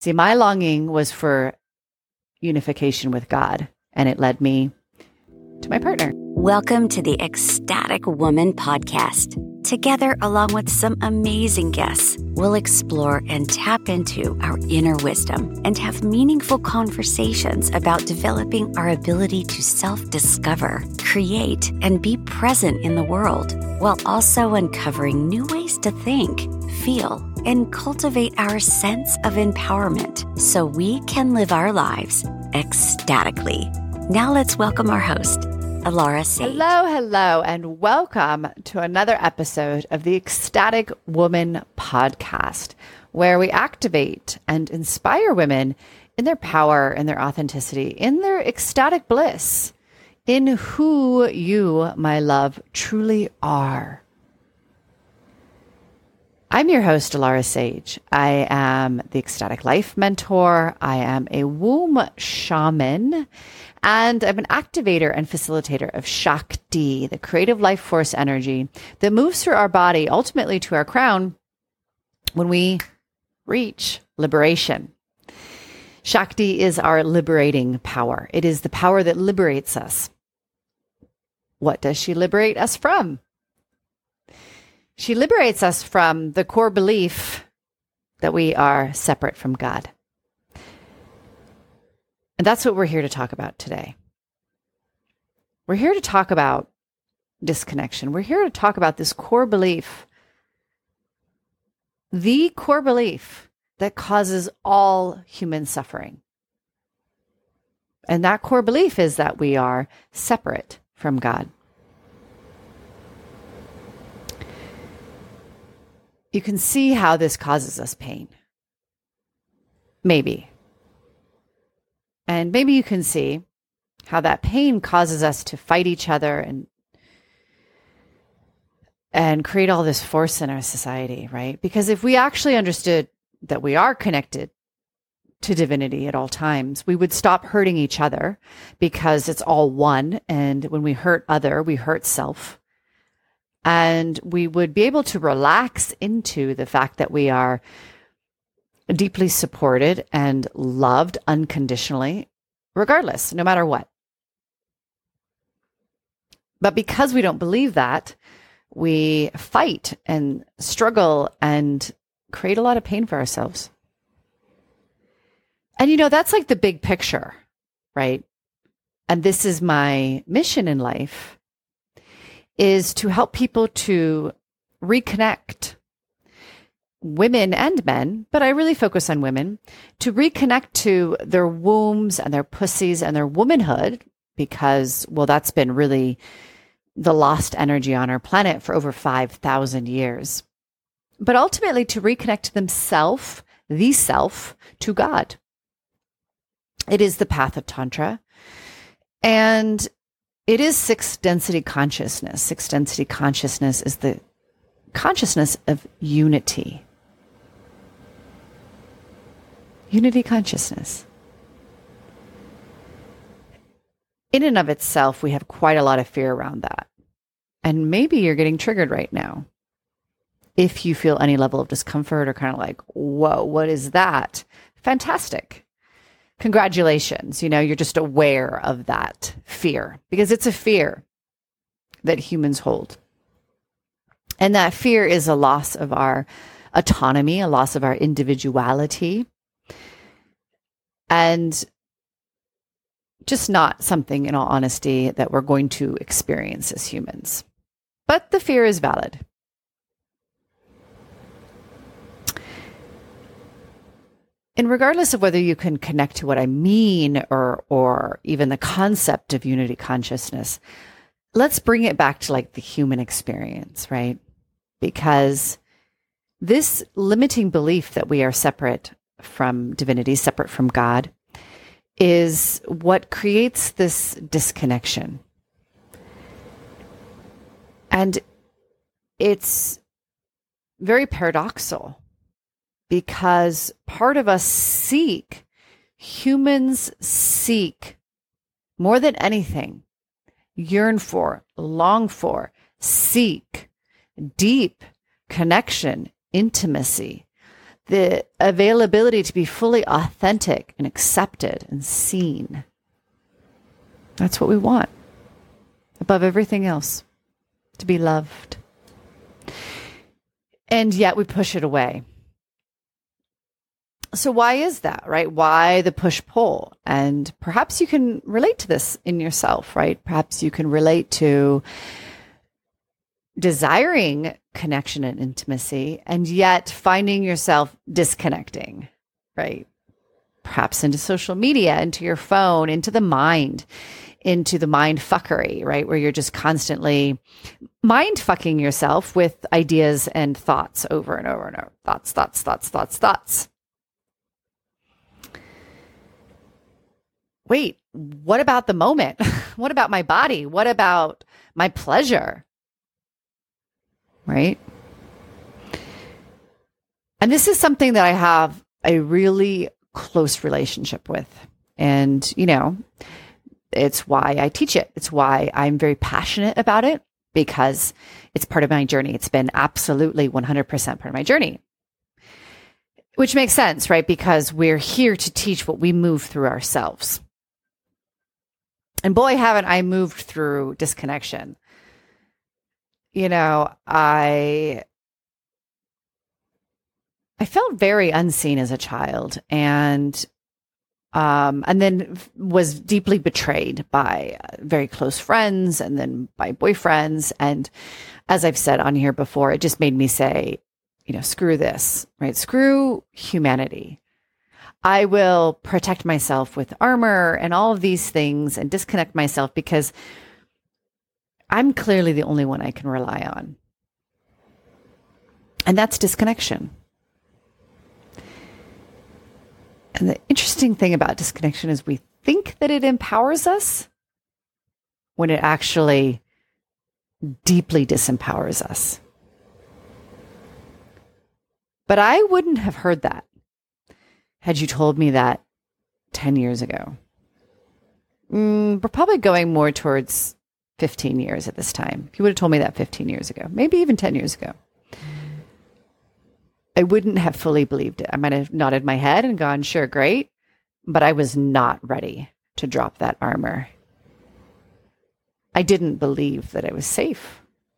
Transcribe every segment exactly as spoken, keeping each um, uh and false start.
See, my longing was for unification with God, and it led me to my partner. Welcome to the Ecstatic Woman Podcast. Together, along with some amazing guests, we'll explore and tap into our inner wisdom and have meaningful conversations about developing our ability to self-discover, create, and be present in the world, while also uncovering new ways to think, feel, and cultivate our sense of empowerment so we can live our lives ecstatically. Now let's welcome our host, Alara Sage. Hello, hello, and welcome to another episode of the Ecstatic Woman Podcast, where we activate and inspire women in their power, in their authenticity, in their ecstatic bliss, in who you, my love, truly are. I'm your host, Alara Sage. I am the Ecstatic Life Mentor. I am a womb shaman, and I'm an activator and facilitator of Shakti, the creative life force energy that moves through our body, ultimately to our crown, when we reach liberation. Shakti is our liberating power. It is the power that liberates us. What does she liberate us from? She liberates us from the core belief that we are separate from God. And that's what we're here to talk about today. We're here to talk about disconnection. We're here to talk about this core belief, the core belief that causes all human suffering. And that core belief is that we are separate from God. You can see how this causes us pain. Maybe. And maybe you can see how that pain causes us to fight each other and and create all this force in our society, right? Because if we actually understood that we are connected to divinity at all times, we would stop hurting each other because it's all one. And when we hurt other, we hurt self. And we would be able to relax into the fact that we are deeply supported and loved unconditionally, regardless, no matter what. But because we don't believe that, we fight and struggle and create a lot of pain for ourselves. And you know, that's like the big picture, right? And this is my mission in life, is to help people to reconnect, women and men, but I really focus on women, to reconnect to their wombs and their pussies and their womanhood, because, well, that's been really the lost energy on our planet for over five thousand years. But ultimately to reconnect to themselves, the self, to God. It is the path of Tantra. And it is sixth density consciousness. Sixth density consciousness is the consciousness of unity. Unity consciousness. In and of itself, we have quite a lot of fear around that. And maybe you're getting triggered right now. If you feel any level of discomfort or kind of like, whoa, what is that? Fantastic. Congratulations. You know, you're just aware of that fear, because it's a fear that humans hold. And that fear is a loss of our autonomy, a loss of our individuality, and just not something, in all honesty, that we're going to experience as humans. But the fear is valid. And regardless of whether you can connect to what I mean or or even the concept of unity consciousness, let's bring it back to like the human experience, right? Because this limiting belief that we are separate from divinity, separate from God, is what creates this disconnection. And it's very paradoxical, because part of us seek, humans seek more than anything, yearn for, long for, seek deep connection, intimacy, the availability to be fully authentic and accepted and seen. That's what we want above everything else, to be loved. And yet we push it away. So why is that, right? Why the push-pull? And perhaps you can relate to this in yourself, right? Perhaps you can relate to desiring connection and intimacy, and yet finding yourself disconnecting, right? Perhaps into social media, into your phone, into the mind, into the mind fuckery, right? Where you're just constantly mind fucking yourself with ideas and thoughts over and over and over. Thoughts, thoughts, thoughts, thoughts, thoughts. Wait, what about the moment? What about my body? What about my pleasure? Right? And this is something that I have a really close relationship with. And, you know, it's why I teach it. It's why I'm very passionate about it, because it's part of my journey. It's been absolutely one hundred percent part of my journey, which makes sense, right? Because we're here to teach what we move through ourselves. And boy, haven't I moved through disconnection. You know, I I felt very unseen as a child, and um, and then was deeply betrayed by very close friends, and then by boyfriends. And as I've said on here before, it just made me say, you know, screw this, right? Screw humanity. I will protect myself with armor and all of these things and disconnect myself because I'm clearly the only one I can rely on. And that's disconnection. And the interesting thing about disconnection is we think that it empowers us when it actually deeply disempowers us. But I wouldn't have heard that had you told me that ten years ago. Mm, we're probably going more towards fifteen years at this time. If you would have told me that fifteen years ago, maybe even ten years ago, I wouldn't have fully believed it. I might have nodded my head and gone, sure, great. But I was not ready to drop that armor. I didn't believe that it was safe.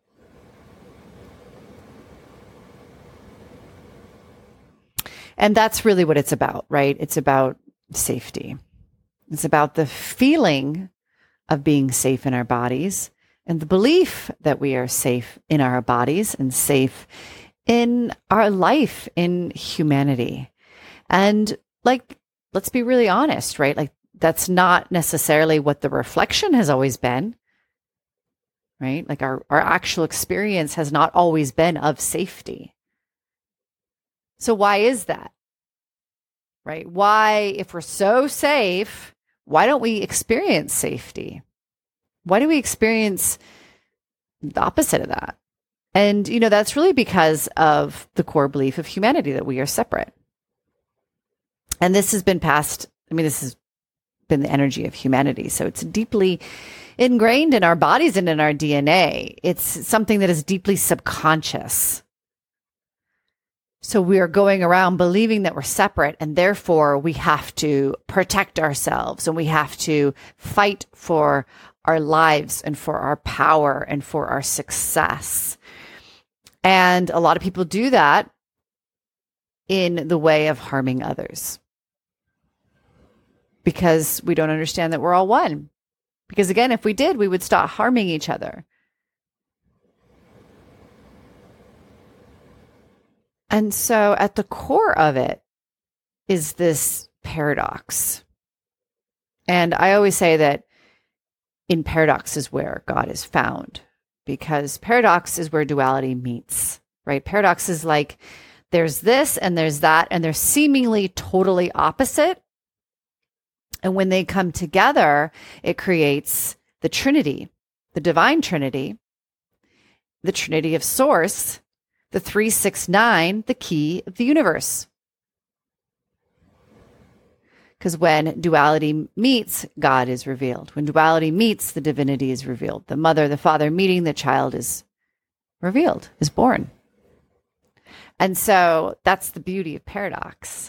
And that's really what it's about, right? It's about safety. It's about the feeling of being safe in our bodies and the belief that we are safe in our bodies and safe in our life, in humanity. And like, let's be really honest, right? Like, that's not necessarily what the reflection has always been, right? Like our, our actual experience has not always been of safety. So why is that? Right? Why, if we're so safe, why don't we experience safety? Why do we experience the opposite of that? And, you know, that's really because of the core belief of humanity that we are separate. And this has been passed, I mean, this has been the energy of humanity. So it's deeply ingrained in our bodies and in our D N A. It's something that is deeply subconscious. So we are going around believing that we're separate, and therefore we have to protect ourselves, and we have to fight for our lives and for our power and for our success. And a lot of people do that in the way of harming others because we don't understand that we're all one. Because again, if we did, we would stop harming each other. And so at the core of it is this paradox. And I always say that in paradox is where God is found, because paradox is where duality meets, right? Paradox is like there's this and there's that, and they're seemingly totally opposite. And when they come together, it creates the Trinity, the divine Trinity, the Trinity of Source, the three six nine, the key of the universe. Because when duality meets, God is revealed. When duality meets, the divinity is revealed. The mother, the father meeting, the child is revealed, is born. And so that's the beauty of paradox.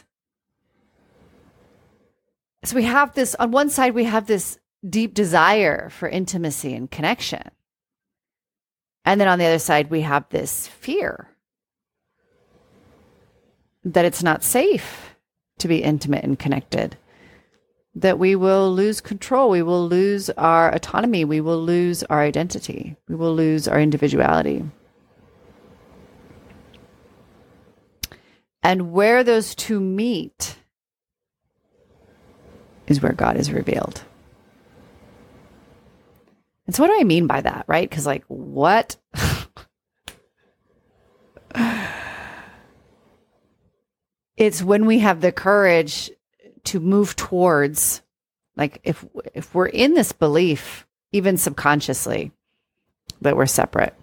So we have this, on one side, we have this deep desire for intimacy and connection. And then on the other side, we have this fear that it's not safe to be intimate and connected, that we will lose control, we will lose our autonomy, we will lose our identity, we will lose our individuality. And where those two meet is where God is revealed. And so what do I mean by that, right? Because like, what? It's when we have the courage to move towards, like if if we're in this belief, even subconsciously, that we're separate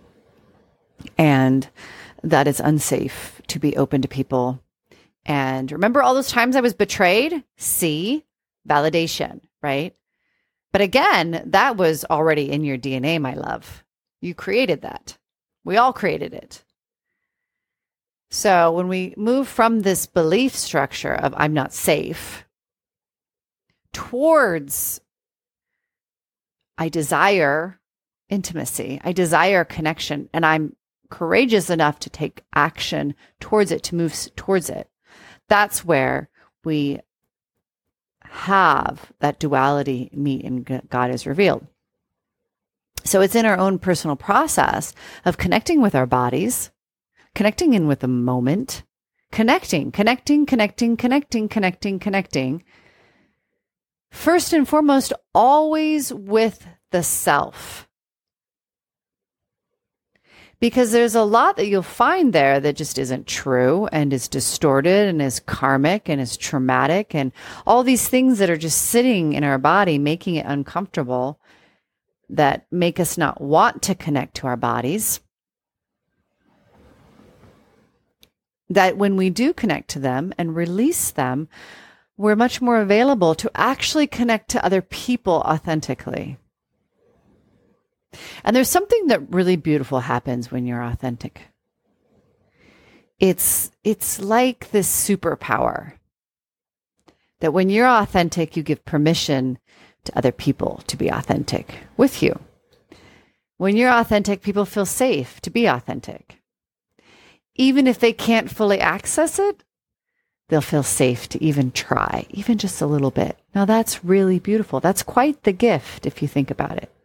and that it's unsafe to be open to people. And remember all those times I was betrayed? See, validation, right? But again, that was already in your D N A, my love. You created that. We all created it. So when we move from this belief structure of I'm not safe towards I desire intimacy, I desire connection, and I'm courageous enough to take action towards it, to move towards it, that's where we have that duality meet and God is revealed. So it's in our own personal process of connecting with our bodies, connecting in with the moment, connecting, connecting, connecting, connecting, connecting, connecting. First and foremost, always with the self. Because there's a lot that you'll find there that just isn't true and is distorted and is karmic and is traumatic and all these things that are just sitting in our body, making it uncomfortable, that make us not want to connect to our bodies. That when we do connect to them and release them, we're much more available to actually connect to other people authentically. And there's something that really beautiful happens when you're authentic. It's, it's like this superpower that when you're authentic, you give permission to other people to be authentic with you. When you're authentic, people feel safe to be authentic. Even if they can't fully access it, they'll feel safe to even try, even just a little bit. Now that's really beautiful. That's quite the gift if you think about it.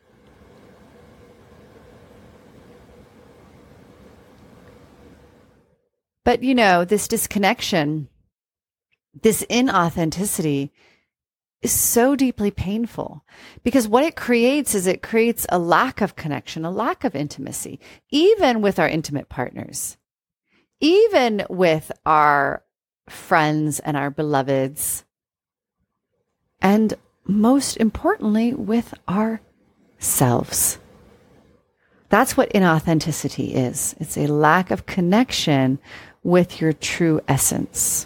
But, you know, this disconnection, this inauthenticity is so deeply painful because what it creates is it creates a lack of connection, a lack of intimacy, even with our intimate partners, even with our friends and our beloveds, and most importantly, with ourselves. That's what inauthenticity is. It's a lack of connection with your true essence.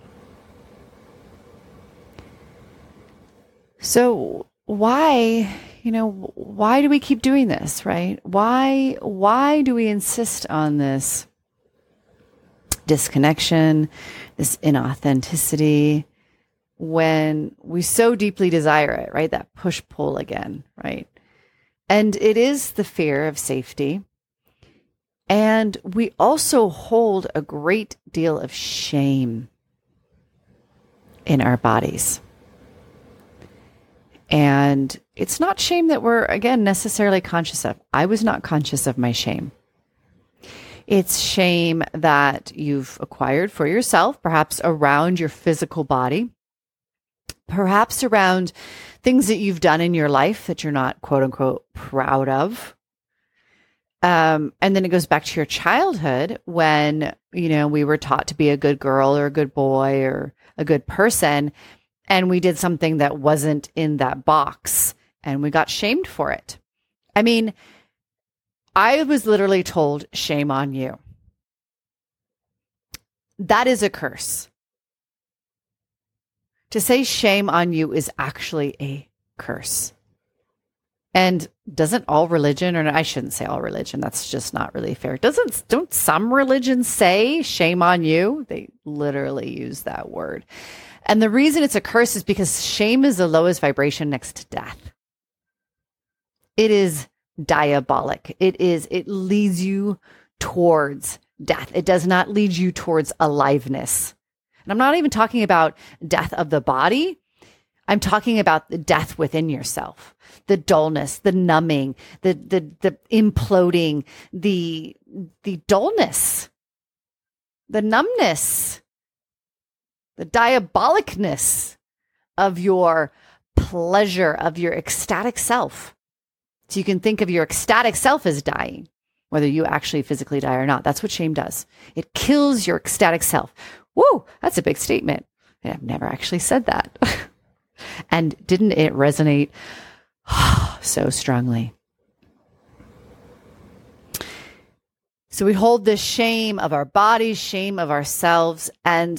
So why, you know, why do we keep doing this, right? Why, why do we insist on this disconnection, this inauthenticity, when we so deeply desire it, right? That push-pull again, right? And it is the fear of safety. And we also hold a great deal of shame in our bodies. And it's not shame that we're, again, necessarily conscious of. I was not conscious of my shame. It's shame that you've acquired for yourself, perhaps around your physical body, perhaps around things that you've done in your life that you're not, quote unquote, proud of. Um, and then it goes back to your childhood when, you know, we were taught to be a good girl or a good boy or a good person. And we did something that wasn't in that box and we got shamed for it. I mean, I was literally told, shame on you. That is a curse. To say shame on you is actually a curse. And doesn't all religion, or I shouldn't say all religion, that's just not really fair. Doesn't, don't some religions say shame on you? They literally use that word. And the reason it's a curse is because shame is the lowest vibration next to death. It is diabolic. It is, it leads you towards death. It does not lead you towards aliveness. And I'm not even talking about death of the body. I'm talking about the death within yourself, the dullness, the numbing, the, the, the imploding, the, the dullness, the numbness, the diabolicness of your pleasure, of your ecstatic self. So you can think of your ecstatic self as dying, whether you actually physically die or not. That's what shame does. It kills your ecstatic self. Whoa, that's a big statement. I've never actually said that. And didn't it resonate so strongly? So we hold this shame of our bodies, shame of ourselves, and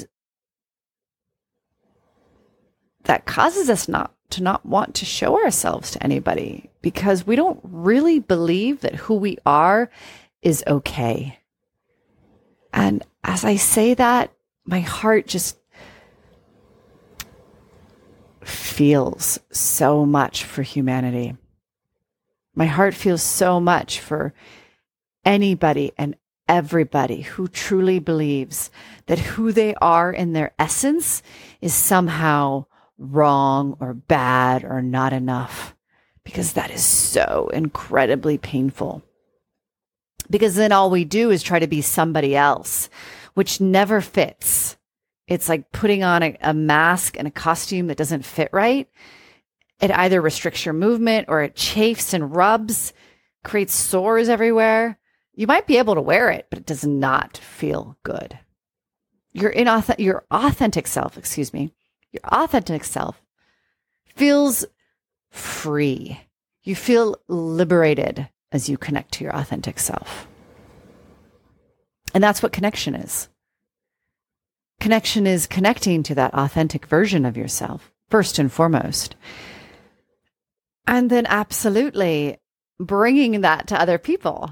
that causes us not to not want to show ourselves to anybody because we don't really believe that who we are is okay. And as I say that, my heart just feels so much for humanity. My heart feels so much for anybody and everybody who truly believes that who they are in their essence is somehow wrong or bad or not enough, because that is so incredibly painful. Because then all we do is try to be somebody else, which never fits. It's like putting on a, a mask and a costume that doesn't fit right. It either restricts your movement or it chafes and rubs, creates sores everywhere. You might be able to wear it, but it does not feel good. Your inauth- your authentic self, excuse me, your authentic self feels free. You feel liberated as you connect to your authentic self. And that's what connection is. Connection is connecting to that authentic version of yourself, first and foremost. And then absolutely bringing that to other people.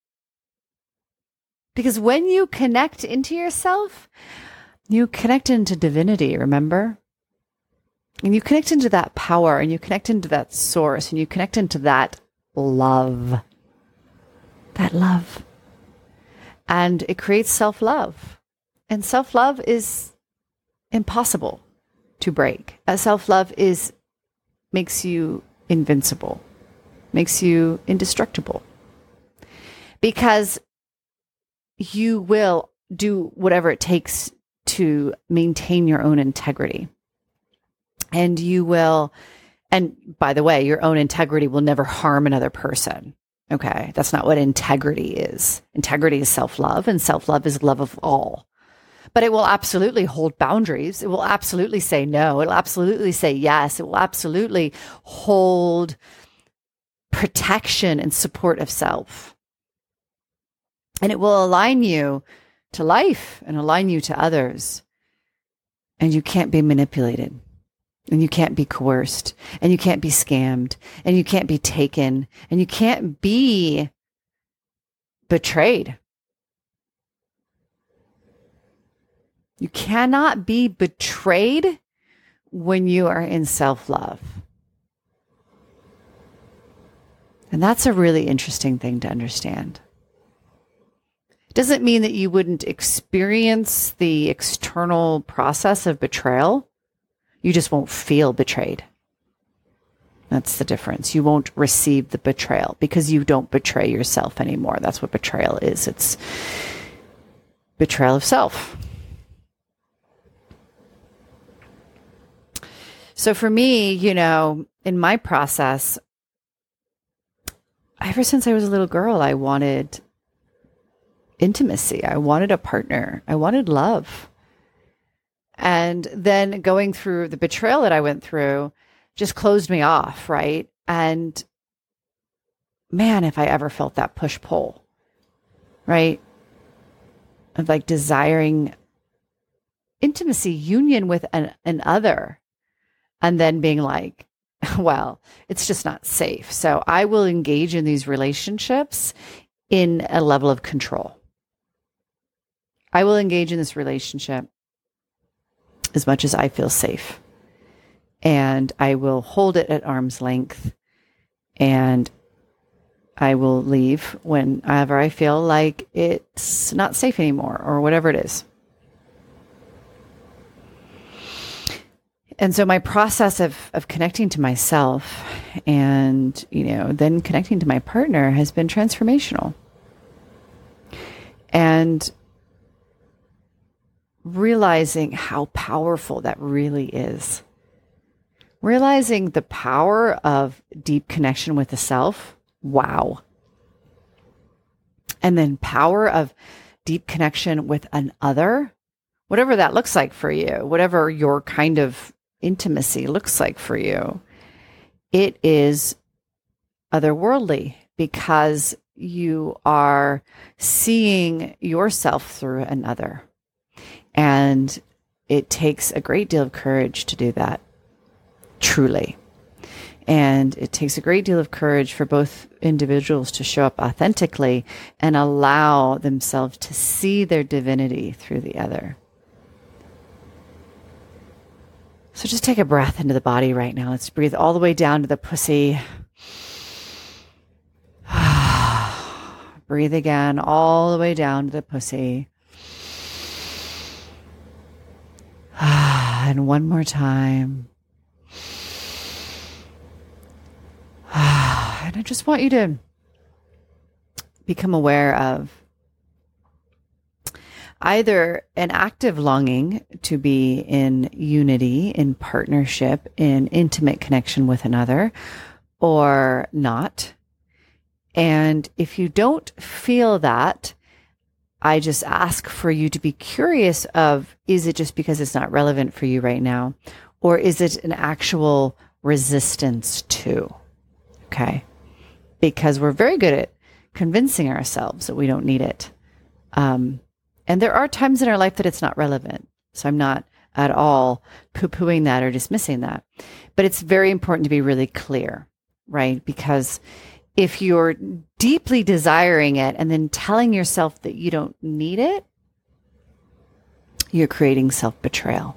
Because when you connect into yourself, you connect into divinity, remember? And you connect into that power, and you connect into that source, and you connect into that love. That love. And it creates self-love. And self-love is impossible to break. Uh, self-love is makes you invincible, makes you indestructible. Because you will do whatever it takes to maintain your own integrity. And you will, and by the way, your own integrity will never harm another person. Okay. That's not what integrity is. Integrity is self-love, and self-love is love of all. But it will absolutely hold boundaries. It will absolutely say no. It will absolutely say yes. It will absolutely hold protection and support of self. And it will align you to life and align you to others. And you can't be manipulated. And you can't be coerced. And you can't be scammed. And you can't be taken. And you can't be betrayed. You cannot be betrayed when you are in self-love. And that's a really interesting thing to understand. It doesn't mean that you wouldn't experience the external process of betrayal. You just won't feel betrayed. That's the difference. You won't receive the betrayal because you don't betray yourself anymore. That's what betrayal is. It's betrayal of self. So for me, you know, in my process, ever since I was a little girl, I wanted intimacy. I wanted a partner. I wanted love. And then going through the betrayal that I went through just closed me off, right? And man, if I ever felt that push-pull, right? Of like desiring intimacy, union with an, an other. And then being like, well, it's just not safe. So I will engage in these relationships in a level of control. I will engage in this relationship as much as I feel safe. And I will hold it at arm's length. And I will leave whenever I feel like it's not safe anymore or whatever it is. And so my process of, of connecting to myself and, you know, then connecting to my partner has been transformational. And realizing how powerful that really is. Realizing the power of deep connection with the self. Wow. And then power of deep connection with an other, whatever that looks like for you, whatever your kind of intimacy looks like for you, it is otherworldly because you are seeing yourself through another. And it takes a great deal of courage to do that, truly. And it takes a great deal of courage for both individuals to show up authentically and allow themselves to see their divinity through the other. So just take a breath into the body right now. Let's breathe all the way down to the pussy. Breathe again all the way down to the pussy. And one more time. And I just want you to become aware of either an active longing to be in unity, in partnership, in intimate connection with another, or not. And if you don't feel that, I just ask for you to be curious of, is it just because it's not relevant for you right now? Or is it an actual resistance to? Okay. Because we're very good at convincing ourselves that we don't need it. Um, and there are times in our life that it's not relevant. So I'm not at all poo-pooing that or dismissing that. But it's very important to be really clear, right? Because if you're deeply desiring it and then telling yourself that you don't need it, you're creating self-betrayal.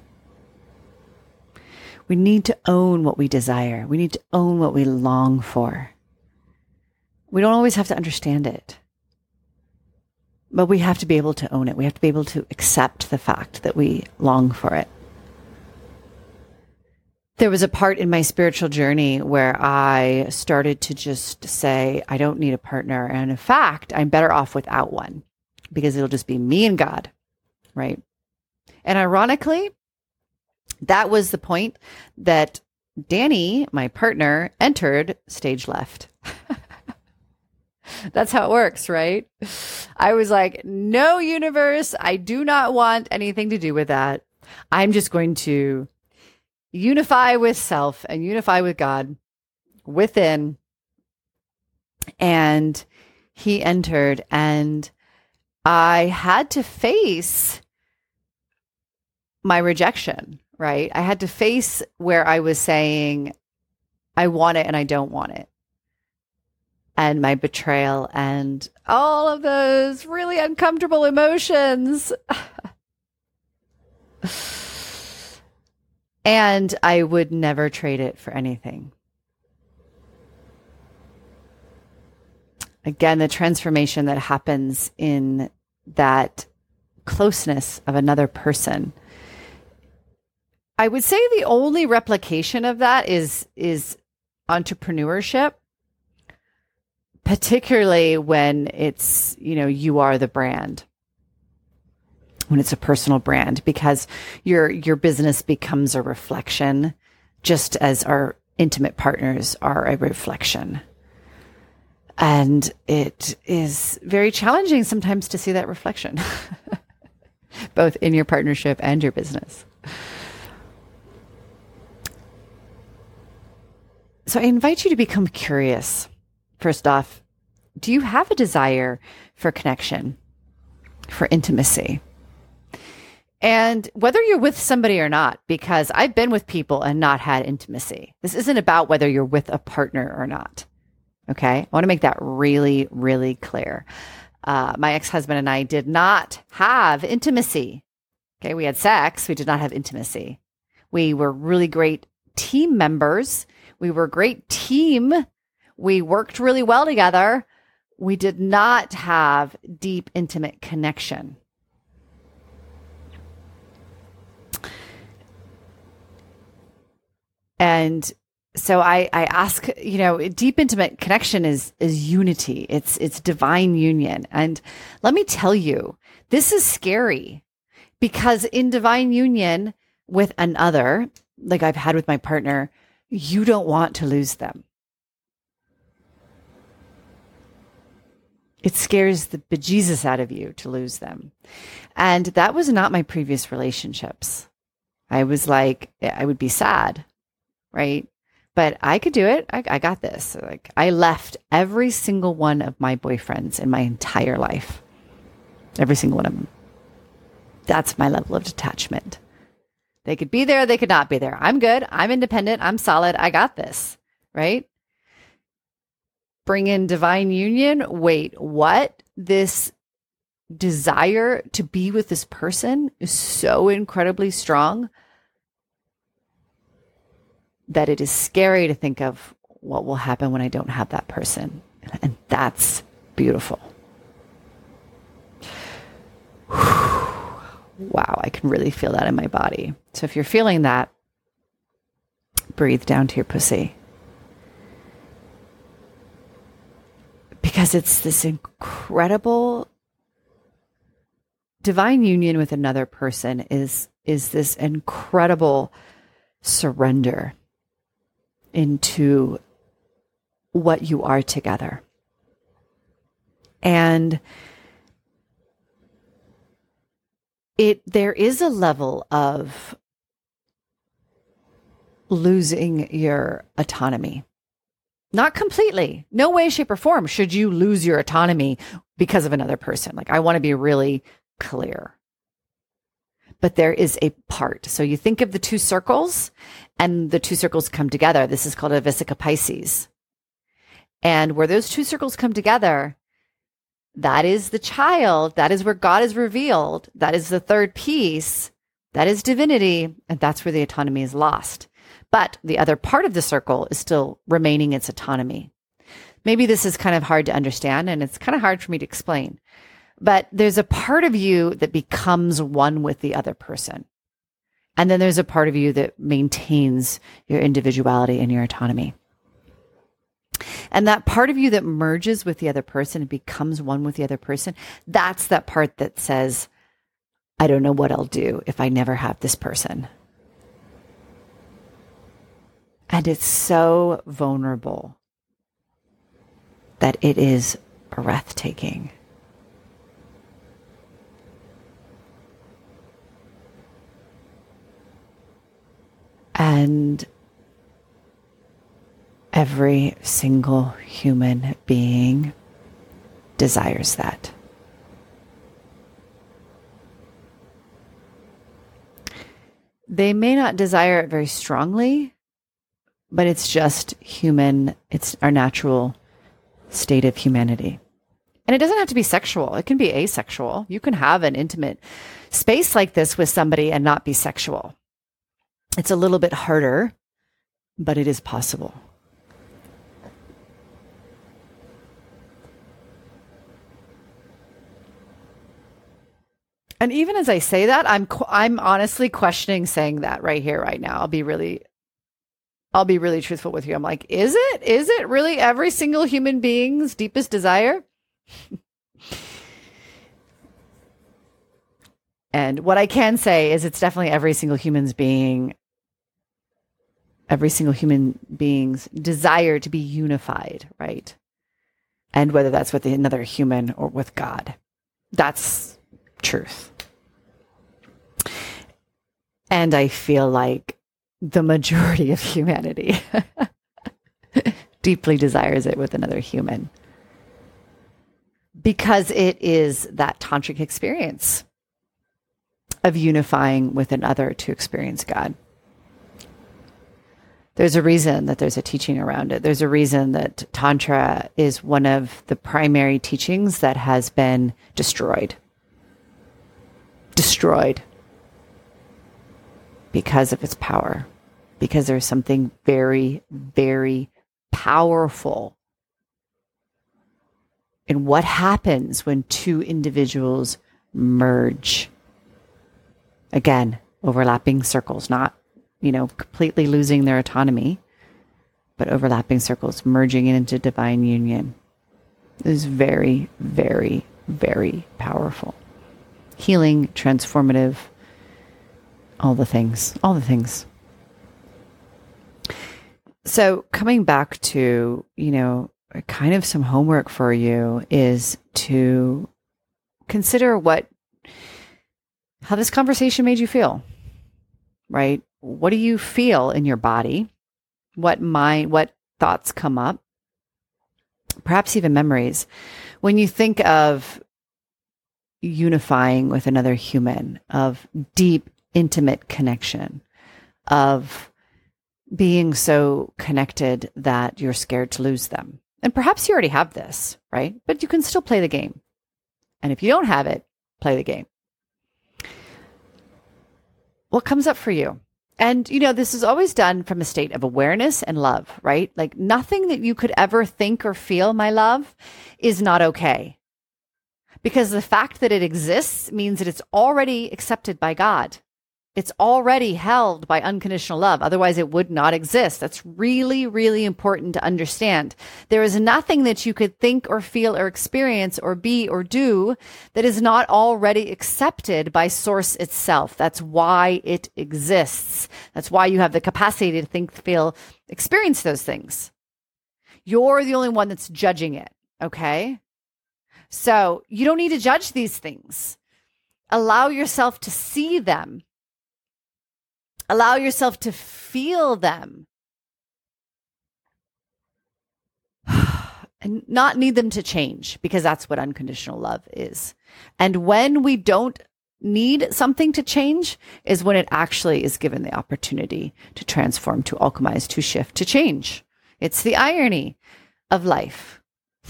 We need to own what we desire. We need to own what we long for. We don't always have to understand it, but we have to be able to own it. We have to be able to accept the fact that we long for it. There was a part in my spiritual journey where I started to just say, I don't need a partner. And in fact, I'm better off without one because it'll just be me and God, right? And ironically, that was the point that Danny, my partner, entered stage left. That's how it works, right? I was like, no, universe, I do not want anything to do with that. I'm just going to unify with self and unify with God within. And he entered, and I had to face my rejection, right? I had to face where I was saying, I want it and I don't want it. And my betrayal and all of those really uncomfortable emotions. And I would never trade it for anything. Again, the transformation that happens in that closeness of another person. I would say the only replication of that is, is entrepreneurship, particularly when it's, you know, you are the brand, when it's a personal brand, because your, your business becomes a reflection, just as our intimate partners are a reflection. And it is very challenging sometimes to see that reflection, both in your partnership and your business. So I invite you to become curious. First off, do you have a desire for connection, for intimacy? And whether you're with somebody or not, because I've been with people and not had intimacy. This isn't about whether you're with a partner or not. Okay. I want to make that really, really clear. Uh, my ex-husband and I did not have intimacy. Okay. We had sex. We did not have intimacy. We were really great team members. We were a great team. We worked really well together. We did not have deep, intimate connection. And so I, I ask, you know, deep, intimate connection is, is unity. It's, it's divine union. And let me tell you, this is scary because in divine union with another, like I've had with my partner, you don't want to lose them. It scares the bejesus out of you to lose them. And that was not my previous relationships. I was like, I would be sad. Right. But I could do it. I, I got this. Like I left every single one of my boyfriends in my entire life. Every single one of them. That's my level of detachment. They could be there. They could not be there. I'm good. I'm independent. I'm solid. I got this. Right. Bring in divine union. Wait, what? This desire to be with this person is so incredibly strong that it is scary to think of what will happen when I don't have that person. And that's beautiful. Wow, I can really feel that in my body. So if you're feeling that, breathe down to your pussy. Because it's this incredible divine union with another person is, is this incredible surrender into what you are together. And it there is a level of losing your autonomy. Not completely. No way, shape, or form should you lose your autonomy because of another person. Like, I want to be really clear. But there is a part. So you think of the two circles and the two circles come together. This is called a Vesica Pisces. And where those two circles come together, that is the child. That is where God is revealed. That is the third piece. That is divinity. And that's where the autonomy is lost. But the other part of the circle is still remaining its autonomy. Maybe this is kind of hard to understand and it's kind of hard for me to explain. But there's a part of you that becomes one with the other person. And then there's a part of you that maintains your individuality and your autonomy. And that part of you that merges with the other person and becomes one with the other person, that's that part that says, I don't know what I'll do if I never have this person. And it's so vulnerable that it is breathtaking. And every single human being desires that. They may not desire it very strongly, but it's just human. It's our natural state of humanity. And it doesn't have to be sexual. It can be asexual. You can have an intimate space like this with somebody and not be sexual. It's a little bit harder, but it is possible. And even as I say that, I'm I'm honestly questioning saying that right here, right now. I'll be really, I'll be really truthful with you. I'm like, is it? Is it really every single human being's deepest desire? And what I can say is it's definitely every single human's being, every single human being's desire to be unified, right? And whether that's with another human or with God, that's truth. And I feel like the majority of humanity deeply desires it with another human because it is that tantric experience of unifying with another to experience God. There's a reason that there's a teaching around it. There's a reason that Tantra is one of the primary teachings that has been destroyed. Destroyed. Because of its power. Because there's something very, very powerful in what happens when two individuals merge. Again, overlapping circles, not, you know, completely losing their autonomy, but overlapping circles, merging into divine union. It is very, very, very powerful. Healing, transformative, all the things, all the things. So coming back to, you know, kind of some homework for you is to consider what, how this conversation made you feel, right? What do you feel in your body? What mind, what thoughts come up? Perhaps even memories. When you think of unifying with another human, of deep, intimate connection, of being so connected that you're scared to lose them. And perhaps you already have this, right? But you can still play the game. And if you don't have it, play the game. What comes up for you? And, you know, this is always done from a state of awareness and love, right? Like nothing that you could ever think or feel, my love, is not okay. Because the fact that it exists means that it's already accepted by God. It's already held by unconditional love. Otherwise, it would not exist. That's really, really important to understand. There is nothing that you could think or feel or experience or be or do that is not already accepted by Source itself. That's why it exists. That's why you have the capacity to think, feel, experience those things. You're the only one that's judging it, okay? So you don't need to judge these things. Allow yourself to see them. Allow yourself to feel them and not need them to change, because that's what unconditional love is. And when we don't need something to change is when it actually is given the opportunity to transform, to alchemize, to shift, to change. It's the irony of life.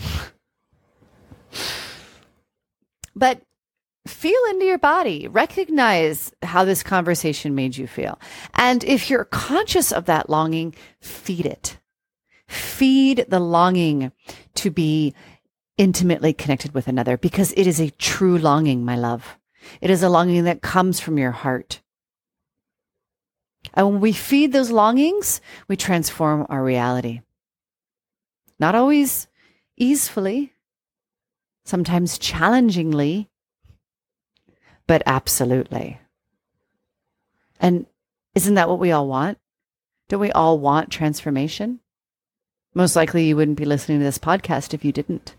But feel into your body. Recognize how this conversation made you feel. And if you're conscious of that longing, feed it. Feed the longing to be intimately connected with another, because it is a true longing, my love. It is a longing that comes from your heart. And when we feed those longings, we transform our reality. Not always easily, sometimes challengingly, but absolutely. And isn't that what we all want? Don't we all want transformation? Most likely you wouldn't be listening to this podcast if you didn't.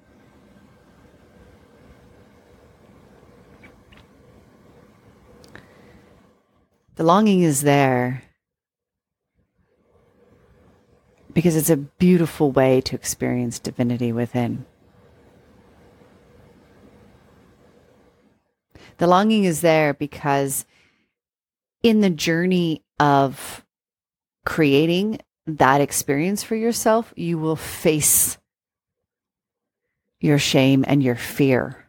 The longing is there because it's a beautiful way to experience divinity within. The longing is there because in the journey of creating that experience for yourself, you will face your shame and your fear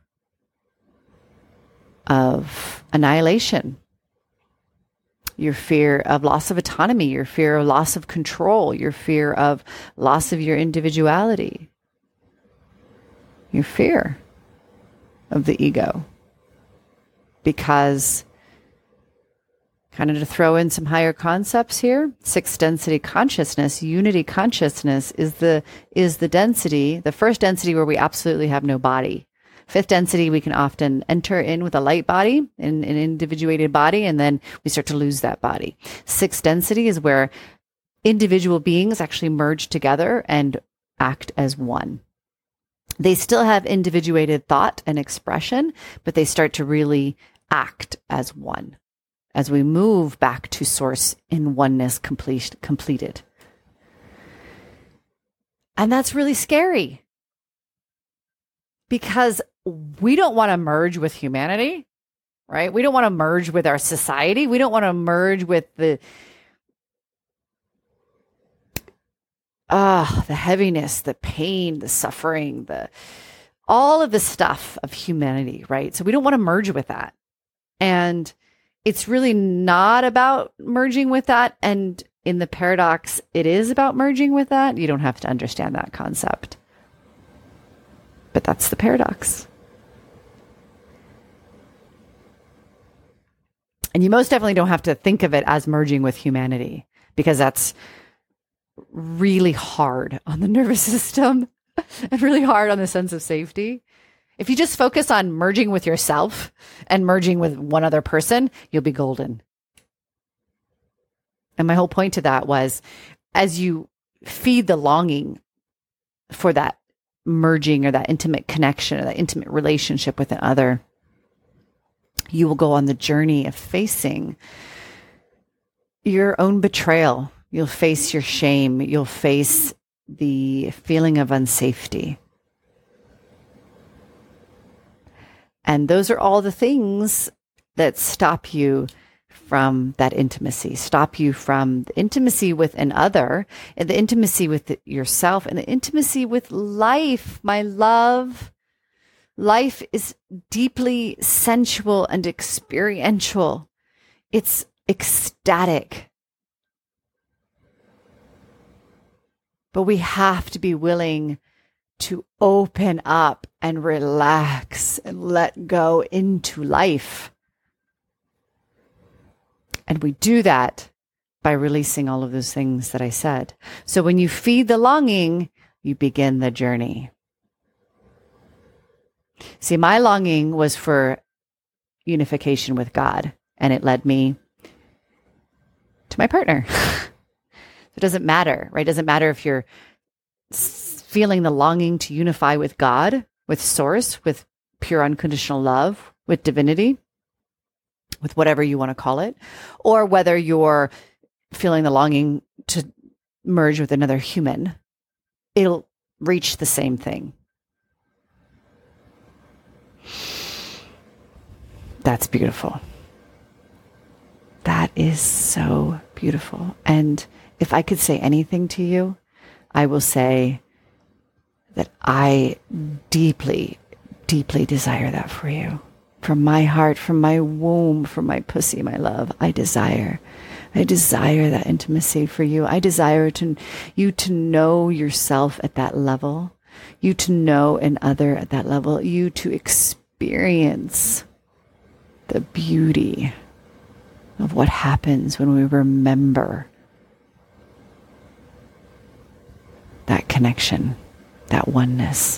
of annihilation, your fear of loss of autonomy, your fear of loss of control, your fear of loss of your individuality, your fear of the ego. Because, kind of to throw in some higher concepts here, sixth density consciousness, unity consciousness is the is the density, the first density where we absolutely have no body. Fifth density, we can often enter in with a light body, in an individuated body, and then we start to lose that body. Sixth density is where individual beings actually merge together and act as one. They still have individuated thought and expression, but they start to really act as one as we move back to Source in oneness complete, completed. And that's really scary because we don't want to merge with humanity. right? We don't want to merge with our society. We don't want to merge with the ah, the heaviness, the pain, the suffering, the all of the stuff of humanity, right? So we don't want to merge with that. And it's really not about merging with that. And in the paradox, it is about merging with that. You don't have to understand that concept. But that's the paradox. And you most definitely don't have to think of it as merging with humanity, because that's really hard on the nervous system and really hard on the sense of safety. If you just focus on merging with yourself and merging with one other person, you'll be golden. And my whole point to that was, as you feed the longing for that merging or that intimate connection or that intimate relationship with another, you will go on the journey of facing your own betrayal. You'll face your shame. You'll face the feeling of unsafety. And those are all the things that stop you from that intimacy, stop you from the intimacy with an other, and the intimacy with yourself, and the intimacy with life, my love. Life is deeply sensual and experiential. It's ecstatic. But we have to be willing to open up and relax and let go into life. And we do that by releasing all of those things that I said. So when you feed the longing, you begin the journey. See, my longing was for unification with God, and it led me to my partner. It doesn't matter, right? It doesn't matter if you're feeling the longing to unify with God, with Source, with pure unconditional love, with divinity, with whatever you want to call it, or whether you're feeling the longing to merge with another human. It'll reach the same thing. That's beautiful. That is so beautiful. And if I could say anything to you, I will say that I deeply, deeply desire that for you. From my heart, from my womb, from my pussy, my love, I desire. I desire that intimacy for you. I desire to you to know yourself at that level, you to know an other at that level, you to experience the beauty of what happens when we remember that connection, that oneness.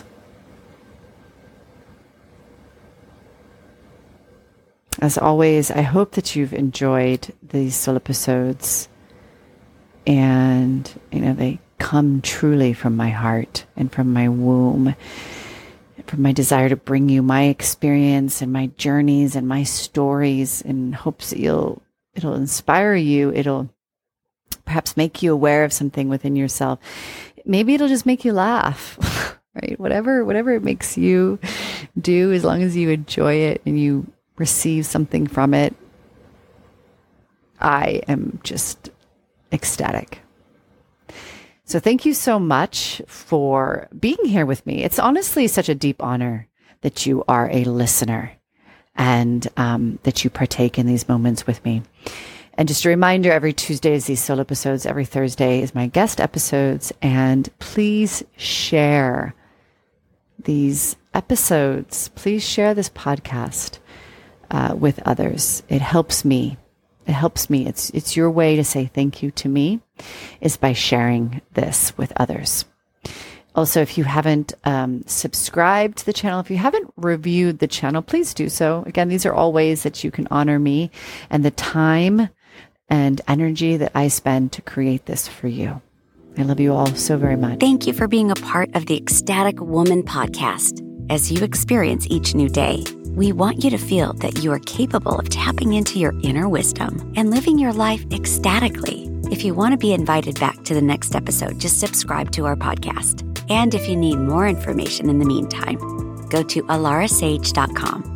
As always, I hope that you've enjoyed these soul episodes, and you know they come truly from my heart and from my womb, from my desire to bring you my experience and my journeys and my stories, in hopes that you'll it'll inspire you. It'll perhaps make you aware of something within yourself. Maybe it'll just make you laugh, right? Whatever, whatever it makes you do, as long as you enjoy it and you receive something from it, I am just ecstatic. So thank you so much for being here with me. It's honestly such a deep honor that you are a listener and um, that you partake in these moments with me. And just a reminder, every Tuesday is these soul episodes. Every Thursday is my guest episodes. And please share these episodes. Please share this podcast uh, with others. It helps me. It helps me. It's it's your way to say thank you to me, is by sharing this with others. Also, if you haven't um, subscribed to the channel, if you haven't reviewed the channel, please do so. Again, these are all ways that you can honor me and the time and energy that I spend to create this for you. I love you all so very much. Thank you for being a part of the Ecstatic Woman podcast. As you experience each new day, we want you to feel that you are capable of tapping into your inner wisdom and living your life ecstatically. If you want to be invited back to the next episode, just subscribe to our podcast. And if you need more information in the meantime, go to alara sage dot com.